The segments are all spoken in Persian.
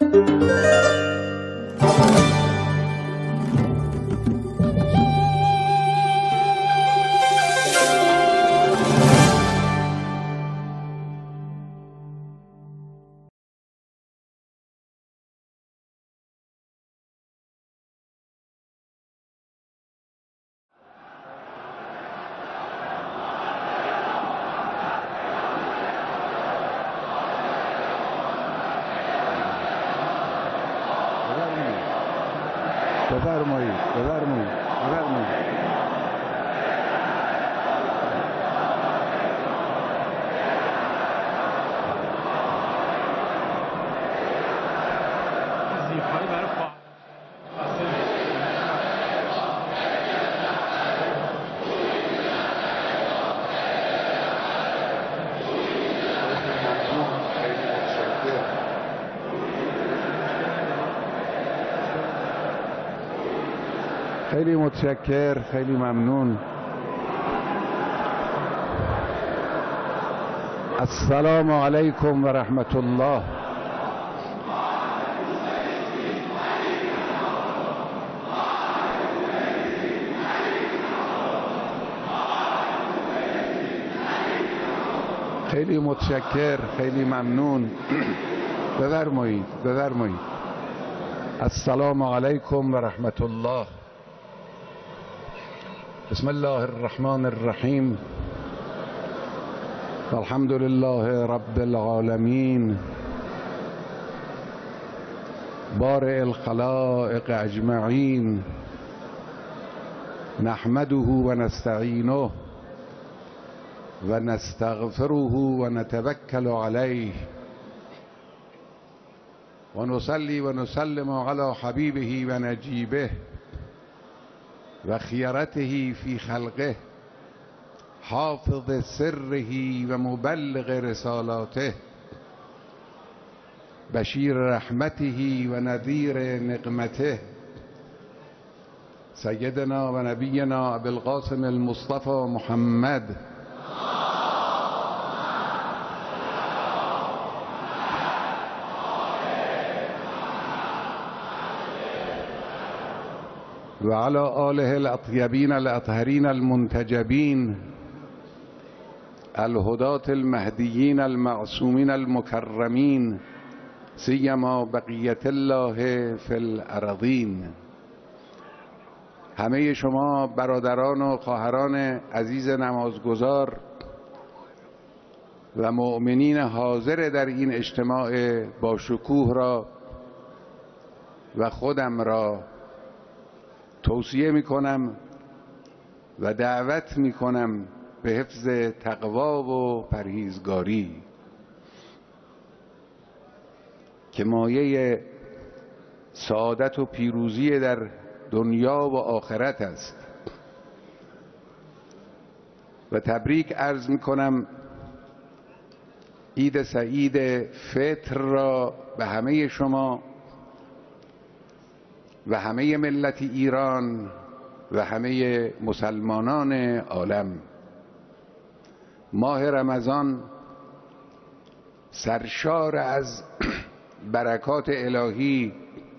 بفرمایید بفرمایید بفرمایید. خیلی متشکر، خیلی ممنون. السلام علیکم و رحمت الله. خیلی متشکر، خیلی ممنون. بفرمایید بفرمایید. السلام علیکم و رحمت الله. بسم الله الرحمن الرحیم. الحمد لله رب العالمین بارئ الخلائق اجمعین نحمده و نستعینه و نستغفره و نتوکل علیه و نصلی و نسلم علی حبیبه و نجیبه و خیرته فی خلقه حافظ سره و مبلغ رسالاته بشیر رحمته و نذیر نقمته سیدنا و نبینا ابوالقاسم المصطفى محمد و علی آله الاطیبین الاطهرین المنتجبین الهداة المهدیین المعصومین المکرمین سیما بقیت الله فی الارضین. همه شما برادران و خواهران عزیز نمازگزار و مؤمنین حاضر در این اجتماع با شکوه را و خودم را توصیه می کنم و دعوت می کنم به حفظ تقوا و پرهیزگاری که مایه سعادت و پیروزی در دنیا و آخرت است. و تبریک عرض می کنم عید سعید فطر را به همه شما و همه ملت ایران و همه مسلمانان عالم. ماه رمضان سرشار از برکات الهی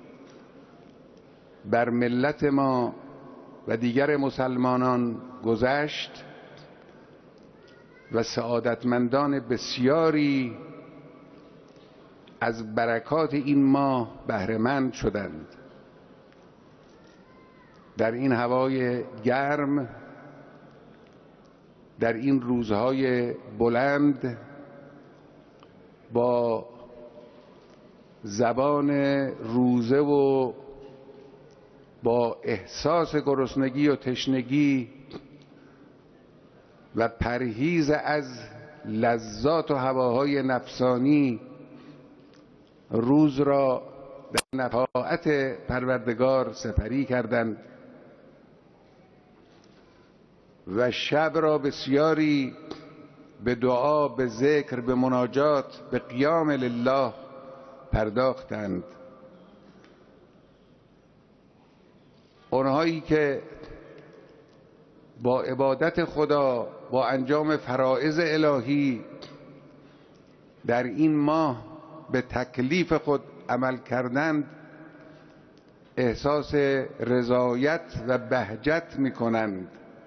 بر ملت ما و دیگر مسلمانان گذشت و سعادتمندان بسیاری از برکات این ماه بهره‌مند شدند. در این هوای گرم، در این روزهای بلند، با زبان روزه و با احساس گرسنگی و تشنگی و پرهیز از لذات و هواهای نفسانی روز را در طاعت پروردگار سپری کردند و شب را بسیاری به دعا، به ذکر، به مناجات، به قیام لله پرداختند. اونهایی که با عبادت خدا، با انجام فرائض الهی در این ماه به تکلیف خود عمل کردند احساس رضایت و بهجت می‌کنند.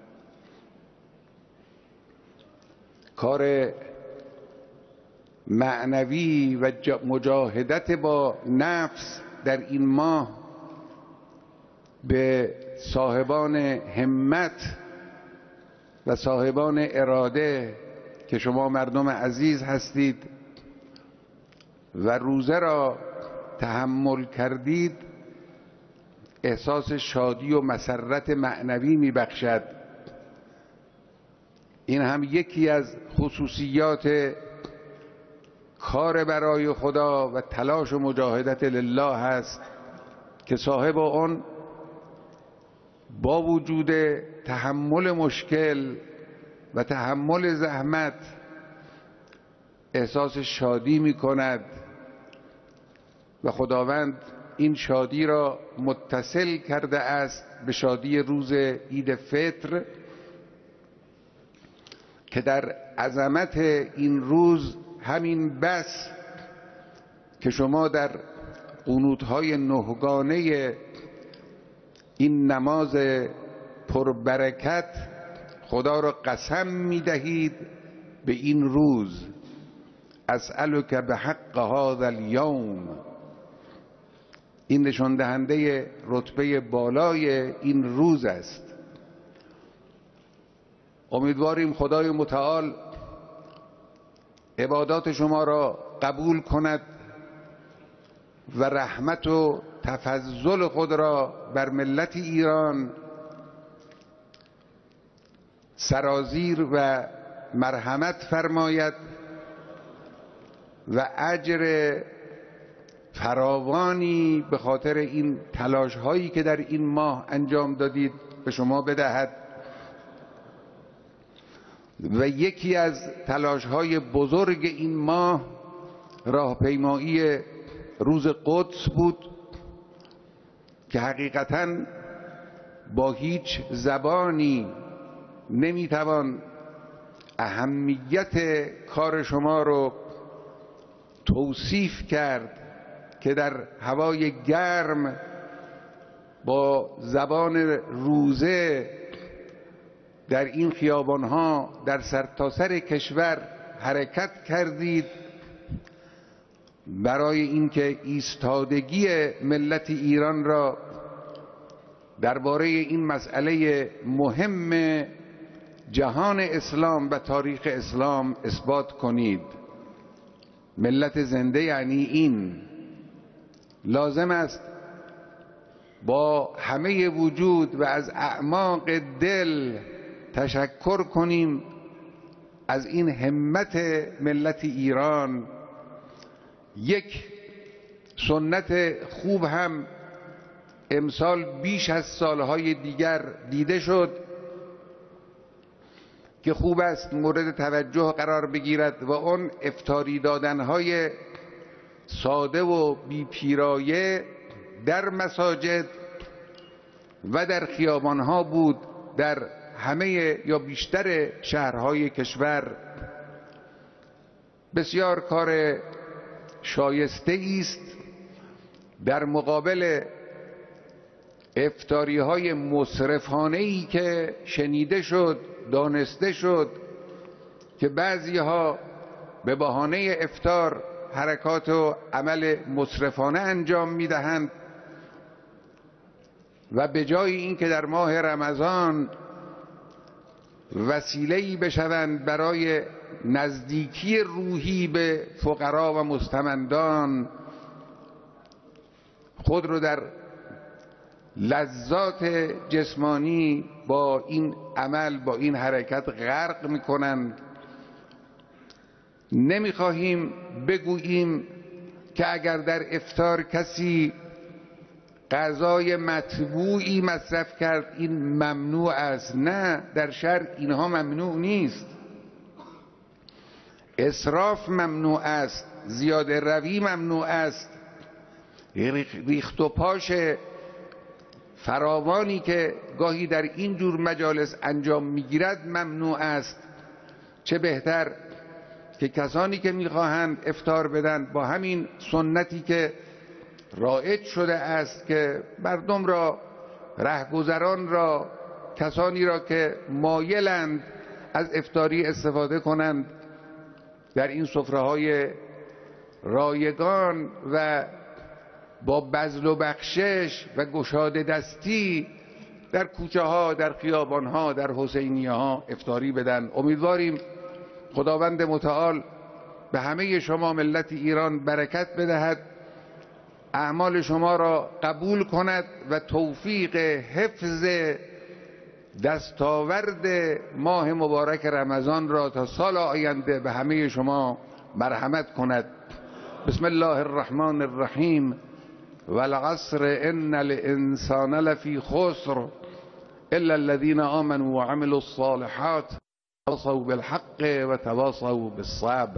کار معنوی و مجاهدت با نفس در این ماه به صاحبان همت و صاحبان اراده که شما مردم عزیز هستید و روزه را تحمل کردید احساس شادی و مسرت معنوی میبخشد. این هم یکی از خصوصیات کار برای خدا و تلاش و مجاهدت لله است که صاحب آن با وجود تحمل مشکل و تحمل زحمت احساس شادی می کند و خداوند این شادی را متصل کرده است به شادی روز عید فطر که در عظمت این روز همین بس که شما در قنوت‌های نهگانه این نماز پربرکت خدا را قسم می‌دهید به این روز، اسألک بحق هذا اليوم. این نشان دهنده رتبه بالای این روز است. امیدواریم خدای متعال عبادات شما را قبول کند و رحمت و تفضل خود را بر ملت ایران سرازیر و مرحمت فرماید و اجر فراوانی به خاطر این تلاش هایی که در این ماه انجام دادید به شما بدهد. و یکی از تلاش های بزرگ این ماه راهپیمایی روز قدس بود که حقیقتاً با هیچ زبانی نمیتوان اهمیت کار شما رو توصیف کرد که در هوای گرم با زبان روزه در این خیابانها در سرتاسر کشور حرکت کردید برای اینکه ایستادگی ملت ایران را درباره این مسئله مهم جهان اسلام و تاریخ اسلام اثبات کنید. ملت زنده یعنی این. لازم است با همه وجود و از اعماق دل تشکر کنیم از این همت ملت ایران. یک سنت خوب هم امسال بیش از سالهای دیگر دیده شد که خوب است مورد توجه قرار بگیرد و اون افطاری دادنهای ساده و بی پیرایه در مساجد و در خیابانها بود در همه یا بیشتر شهرهای کشور. بسیار کار شایسته است در مقابل افطاری های مسرفانه‌ای که شنیده شد، دانسته شد که بعضی ها به بهانه افطار حرکات و عمل مسرفانه انجام میدهند و به جای اینکه در ماه رمضان وسیله‌ای بشوند برای نزدیکی روحی به فقرا و مستمندان، خود رو در لذات جسمانی با این عمل، با این حرکت غرق میکنند. نمیخواهیم بگوییم که اگر در افطار کسی غذای مطبوعی مصرف کرد این ممنوع است. نه، در شرع اینها ممنوع نیست. اسراف ممنوع است، زیاده روی ممنوع است، ریخت و پاش فراوانی که گاهی در این جور مجالس انجام میگیرد ممنوع است. چه بهتر که کسانی که میخواهند افطار بدن با همین سنتی که رایج شده است که مردم را، رهگذران را، کسانی را که مایلند از افطاری استفاده کنند در این سفره‌های رایگان و با بذل و بخشش و گشاده دستی در کوچه ها، در خیابان ها، در حسینیه ها افطاری بدن. امیدواریم خداوند متعال به همه شما ملت ایران برکت بدهد، اعمال شما را قبول کند و توفیق حفظ دستاورد ماه مبارک رمضان را تا سال آینده به همه شما مرحمت کند. بسم الله الرحمن الرحیم. والعصر ان الانسان لفی خسر الا الذين آمنوا وعملوا الصالحات تواصوا بالحق وتواصوا بالصبر.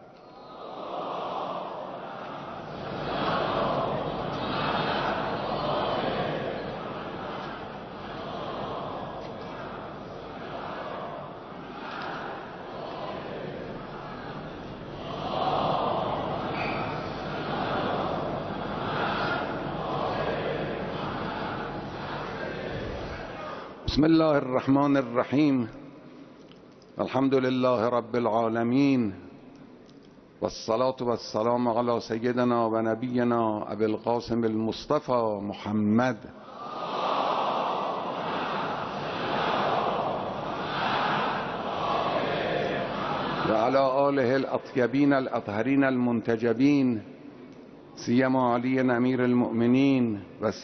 بسم الله الرحمن الرحیم. الحمد لله رب العالمین والصلاة والسلام على سیدنا و نبینا ابی القاسم المصطفى محمد و علی آله الاطیبین الاطهرین المنتجبین سیما علی امیر المؤمنین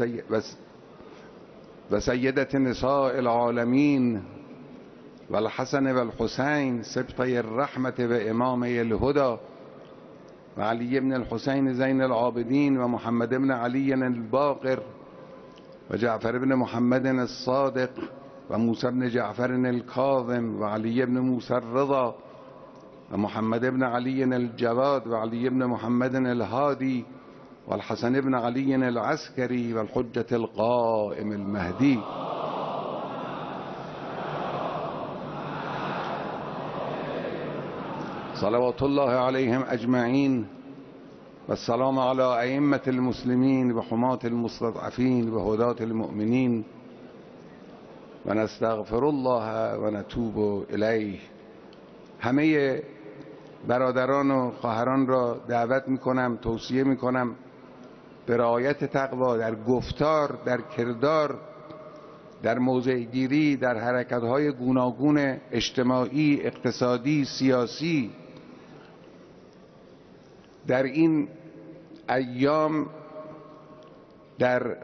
و سیدت نساء العالمین و الحسن و الحسین سبطی الرحمت و امامی الهدى و علی بن الحسین زین العابدین و محمد بن علی الباقر و جعفر بن محمد الصادق و موسی بن جعفر الکاظم و علی بن موسی الرضا و محمد بن علی الجواد و علی بن محمد الهادی و الحسن بن علی العسکری و الحجة القائم المهدی. صلوات الله علیهم اجمعین و السلام علی ائمة المسلمین و حماة المستضعفین و هداة المؤمنین و نستغفر الله و نتوب الیه. همه برادران و خواهران را دعوت میکنم، توصیه میکنم به رعایت تقوا در گفتار، در کردار، در موضع گیری، در حرکت‌های گوناگون اجتماعی، اقتصادی، سیاسی. در این ایام در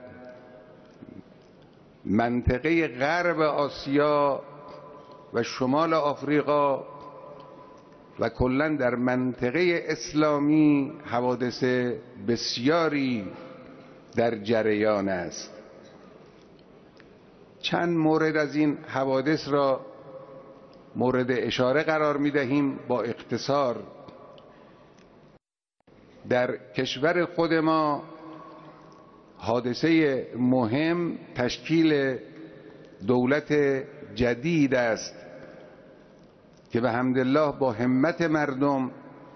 منطقه غرب آسیا و شمال آفریقا و کلا در منطقه اسلامی حوادث بسیاری در جریان است. چند مورد از این حوادث را مورد اشاره قرار می دهیم با اختصار. در کشور خود ما حادثه مهم تشکیل دولت جدید است که به حمدالله با همت مردم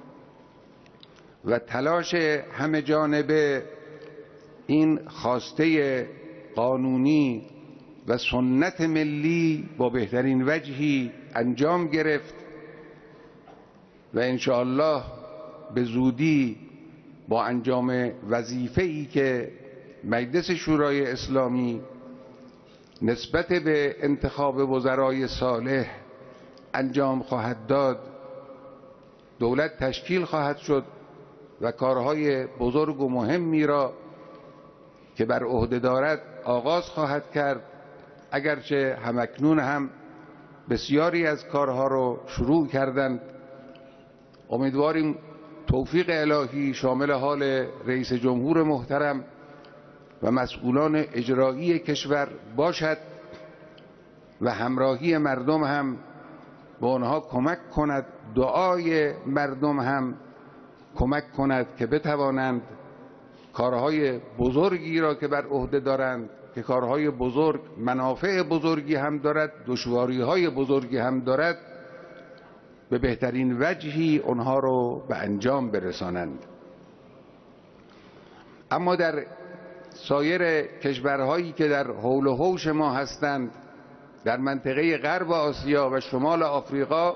و تلاش همه جانبه این خواسته قانونی و سنت ملی با بهترین وجهی انجام گرفت و انشاءالله به زودی با انجام وظیفه‌ای که مجلس شورای اسلامی نسبت به انتخاب وزرای صالح انجام خواهد داد، دولت تشکیل خواهد شد و کارهای بزرگ و مهمی را که بر عهده دارد آغاز خواهد کرد. اگرچه همکنون هم بسیاری از کارها رو شروع کردند. امیدواریم توفیق الهی شامل حال رئیس جمهور محترم و مسئولان اجرایی کشور باشد و همراهی مردم هم به آنها کمک کند، دعای مردم هم کمک کند که بتوانند کارهای بزرگی را که بر عهده دارند، که کارهای بزرگ منافع بزرگی هم دارد، دشواری‌های بزرگی هم دارد، به بهترین وجهی آنها را به انجام برسانند. اما در سایر کشورهایی که در حول و حوش ما هستند، در منطقه غرب آسیا و شمال آفریقا،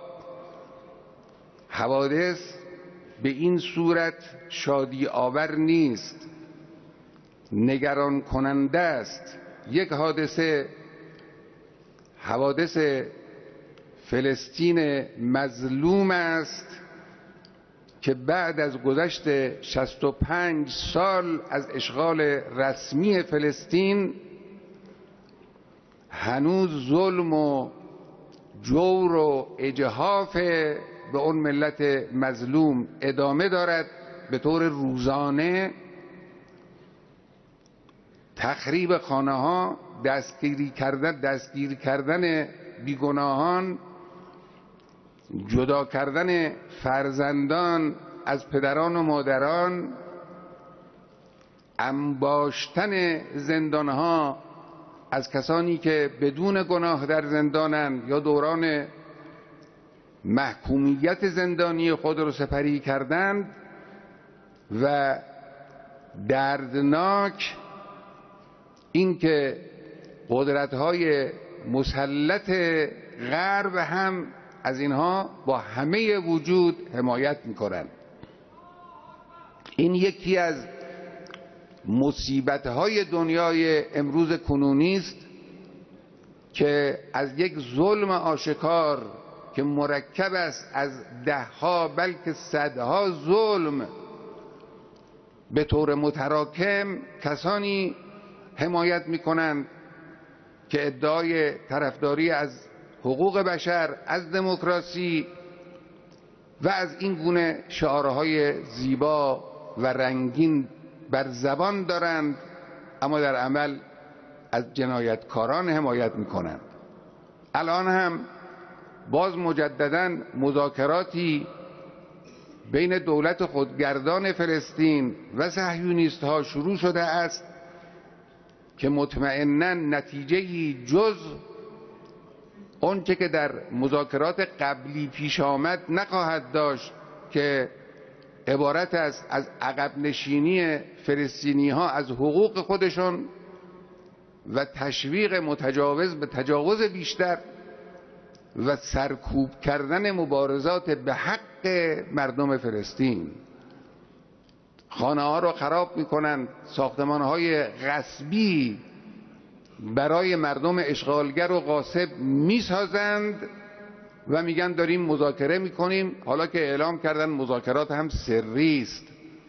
حوادث به این صورت شادی آور نیست، نگران کننده است. یک حوادث فلسطین مظلوم است که بعد از گذشت 65 سال از اشغال رسمی فلسطین هنوز ظلم و جور و اجحاف به اون ملت مظلوم ادامه دارد. به طور روزانه تخریب خانه ها، دستگیر کردن بیگناهان، جدا کردن فرزندان از پدران و مادران، انباشتن زندانها از کسانی که بدون گناه در زندانند یا دوران محکومیت زندانی خود را سپری کردند، و دردناک این که قدرت‌های مسلط غرب هم از اینها با همه وجود حمایت می‌کنند. این یکی از مصیبت‌های دنیای امروز کنونی است که از یک ظلم آشکار که مرکب است از ده‌ها بلکه صدها ظلم به طور متراکم، کسانی حمایت می‌کنند که ادعای طرفداری از حقوق بشر، از دموکراسی و از این گونه شعارهای زیبا و رنگین بر زبان دارند، اما در عمل از جنایتکاران حمایت می‌کنند. الان هم باز مجدداً مذاکراتی بین دولت خودگردان فلسطین و صهیونیست‌ها شروع شده است که مطمئناً نتیجه‌ای جز آنچه که در مذاکرات قبلی پیش آمد نخواهد داشت، که عبارت است از عقب نشینی فلسطینی‌ها از حقوق خودشون و تشویق متجاوز به تجاوز بیشتر و سرکوب کردن مبارزات به حق مردم فلسطین. خانه ها رو خراب میکنند، ساختمان های غصبی برای مردم اشغالگر و غاصب میسازند و میگن داریم مذاکره میکنیم، حالا که اعلام کردن مذاکرات هم سری است.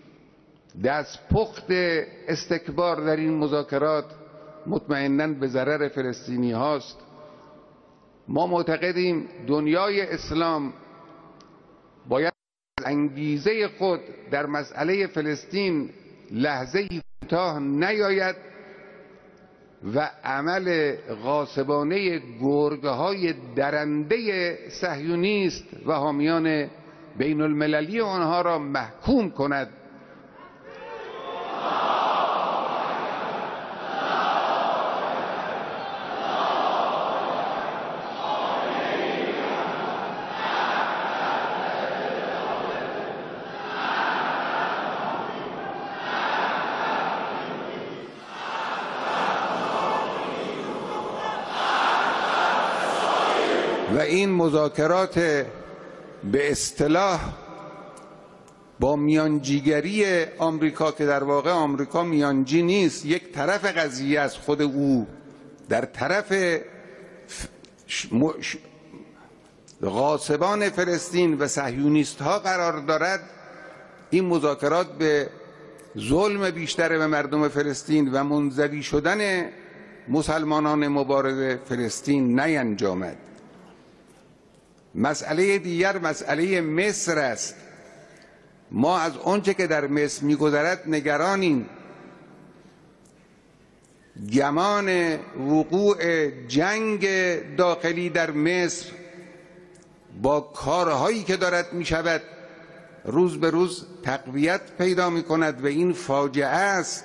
دستپخت استکبار در این مذاکرات مطمئناً به ضرر فلسطینی هاست. ما معتقدیم دنیای اسلام باید انگیزه خود در مسئله فلسطین لحظه‌ای کوتاه نیاید و عمل غاصبانه گرگ‌های درنده صهیونیست و حامیان بین المللی آنها را محکوم کند. و این مذاکرات به اصطلاح با میانجیگری آمریکا، که در واقع آمریکا میانجی نیست، یک طرف قضیه است، خود او در طرف غاصبان فلسطین و صهیونیست ها قرار دارد، این مذاکرات به ظلم بیشتر به مردم فلسطین و منزوی شدن مسلمانان مبارز فلسطین نینجامد. مسئله دیگر مسئله مصر است. ما از آنچه که در مصر می‌گذرد نگرانیم. گمان وقوع جنگ داخلی در مصر با کارهایی که دارد می‌شود روز به روز تقویت پیدا می‌کند و این فاجعه است.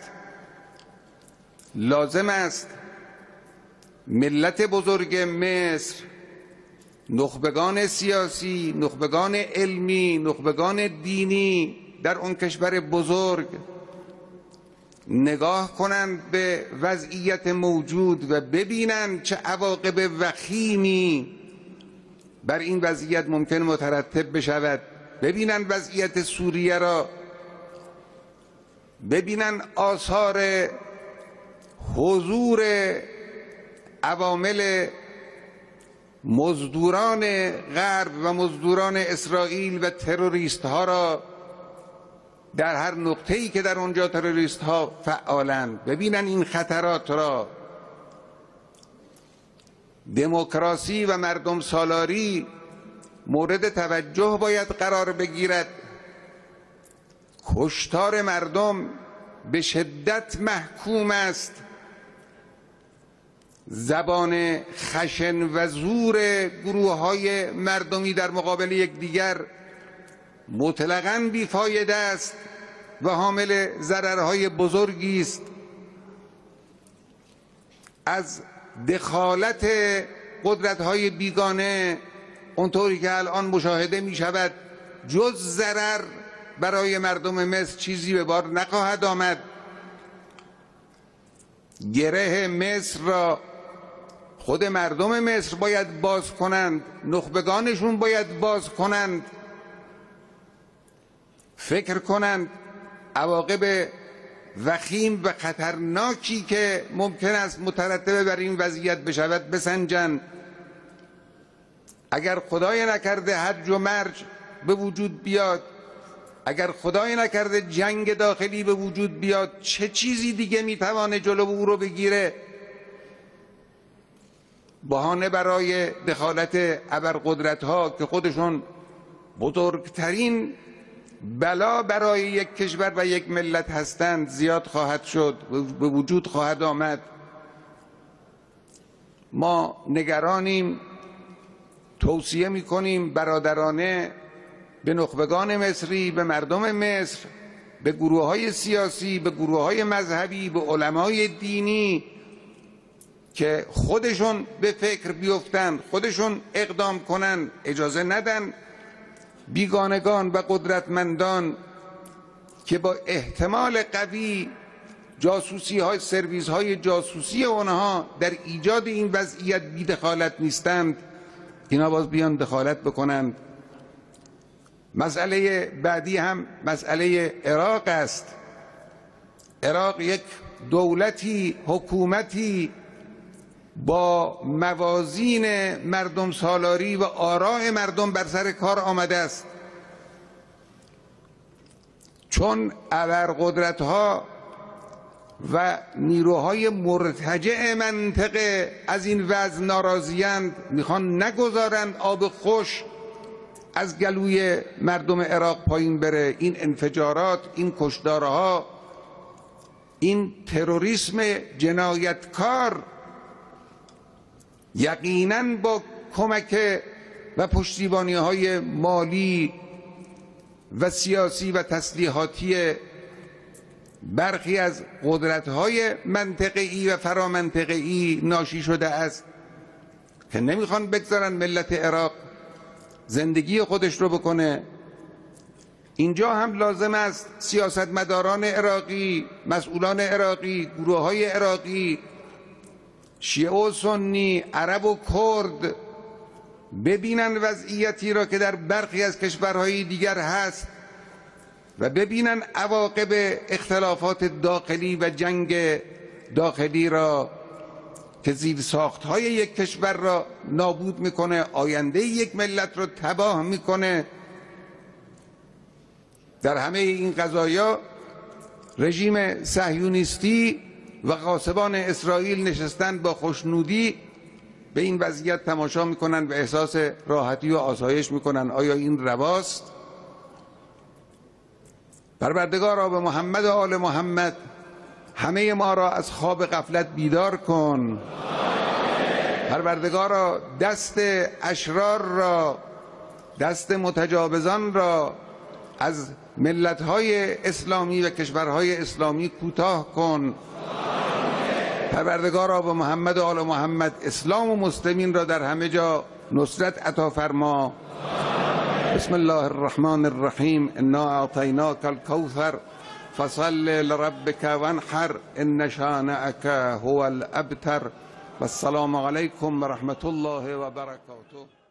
لازم است ملت بزرگ مصر، نخبگان سیاسی، نخبگان علمی، نخبگان دینی در اون کشور بزرگ نگاه کنند به وضعیت موجود و ببینند چه عواقب وخیمی بر این وضعیت ممکن مترتب بشود، ببینند وضعیت سوریه را، ببینند آثار حضور عوامل مزدوران غرب و مزدوران اسرائیل و تروریست ها را در هر نقطه‌ای که در اونجا تروریست ها فعالند، ببینن این خطرات را. دموکراسی و مردم سالاری مورد توجه باید قرار بگیرد. کشتار مردم به شدت محکوم است. زبان خشن و زور گروه‌های مردمی در مقابل یکدیگر مطلقاً بیفایده است و حامل ضررهای بزرگی است. از دخالت قدرت‌های بیگانه اونطوری که الان مشاهده می شود جز ضرر برای مردم مصر چیزی به بار نخواهد آمد. گره مصر را خود مردم مصر باید باز کنند، نخبگانشون باید باز کنند، فکر کنند عواقب وخیم و خطرناکی که ممکن است مترتب بر این وضعیت بشود بسنجند. اگر خدای نکرده هرج و مرج به وجود بیاد، اگر خدای نکرده جنگ داخلی به وجود بیاد، چه چیزی دیگه میتوانه جلو او رو بگیره؟ بهانه برای دخالت ابرقدرت‌ها که خودشون بزرگترین بلا برای یک کشور و یک ملت هستند زیاد خواهد شد، به وجود خواهد آمد. ما نگرانیم، توصیه می‌کنیم برادرانه به نخبگان مصری، به مردم مصر، به گروه‌های سیاسی، به گروه‌های مذهبی، به علمای دینی که خودشون به فکر بیفتن، خودشون اقدام کنن، اجازه ندن بیگانگان و قدرتمندان که با احتمال قوی جاسوسی های سرویس های جاسوسی اونها در ایجاد این وضعیت بی دخالت نیستند، اینا باز بیان دخالت بکنند. مسئله بعدی هم مسئله عراق است. عراق یک دولتی، حکومتی با موازین مردم سالاری و آراء مردم بر سر کار آمده است. چون ابرقدرت‌ها و نیروهای مرتجع منطقه از این وضع ناراضی‌اند، میخوان نگذارند آب خوش از گلوی مردم عراق پایین بره. این انفجارات، این کشتارها، این تروریسم جنایتکار یقیناً با کمک و پشتیبانی‌های مالی و سیاسی و تسلیحاتی برخی از قدرت‌های منطقه‌ای و فرامنطقه‌ای ناشی شده است که نمیخوان بگذارن ملت عراق زندگی خودش رو بکنه. اینجا هم لازم است سیاستمداران عراقی، مسئولان عراقی، گروه‌های عراقی، شیعه و سنی، عرب و کرد ببینن وضعیتی را که در برخی از کشورهای دیگر هست و ببینن عواقب اختلافات داخلی و جنگ داخلی را که زیرساخت‌های یک کشور را نابود میکنه، آینده یک ملت را تباه میکنه. در همه این قضایا رژیم صهیونیستی و غاصبان اسرائیل نشستن با خوشنودی به این وضعیت تماشا میکنن و احساس راحتی و آسایش میکنن. آیا این رواست؟ پروردگارا به محمد و آل محمد همه ما را از خواب غفلت بیدار کن. پروردگارا دست اشرار را، دست متجاوزان را از ملت‌های اسلامی و کشورهای اسلامی کوتاه کن. پروردگارا به محمد و آل محمد اسلام و مسلمین را در همه جا نصرت عطا فرما. بسم الله الرحمن الرحیم. انا اعطیناک الکوثر فصل لربك وانحر ان شانئك هو الابتر. والسلام علیکم و رحمت الله و برکاته.